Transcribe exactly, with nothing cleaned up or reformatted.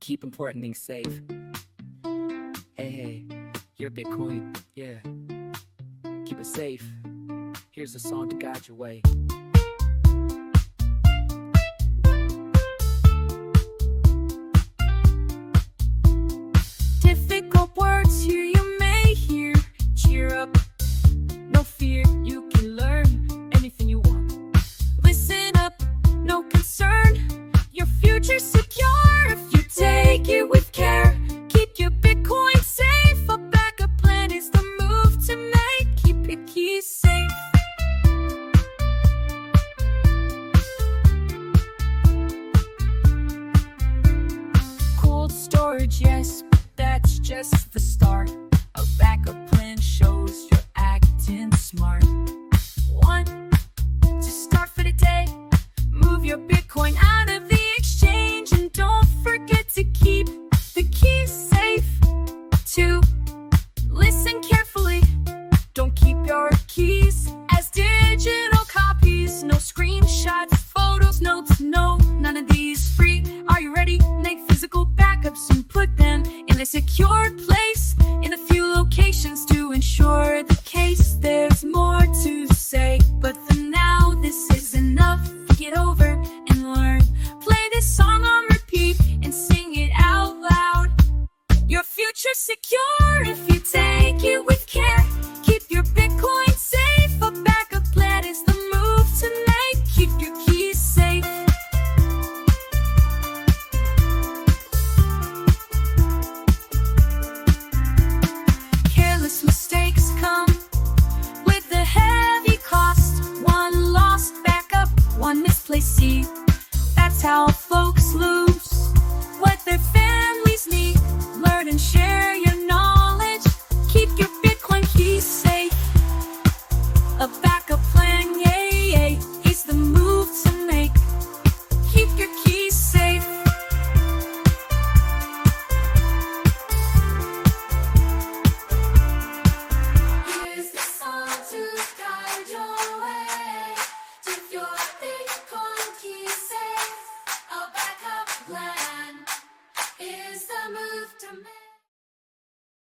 keep important things safe. Hey, hey, your Bitcoin, yeah. Keep it safe. Here's a song to guide your way. Difficult words here you may hear. Cheer up, no fear, you can learn anything you want. Listen up, no concern, your future's secure if you take it with care. Keep your Bitcoin safe, a backup plan is the move to make. Keep your keys safe. Cold storage, yes, but that's just the start. A backup plan shows you're acting smart. One, to start for the day, move your Bitcoin out of the exchange and don't forget to keep the keys safe. Two, listen carefully, don't keep your keys as digital copies. No screenshots, photos, notes, no, none of these free. Are you ready? Make physical backups and put them in a secure place in a few locations to ensure the case. There's more to say, but for now this is enough. Get over and learn. Play this song on repeat and sing it out loud. Your future's secure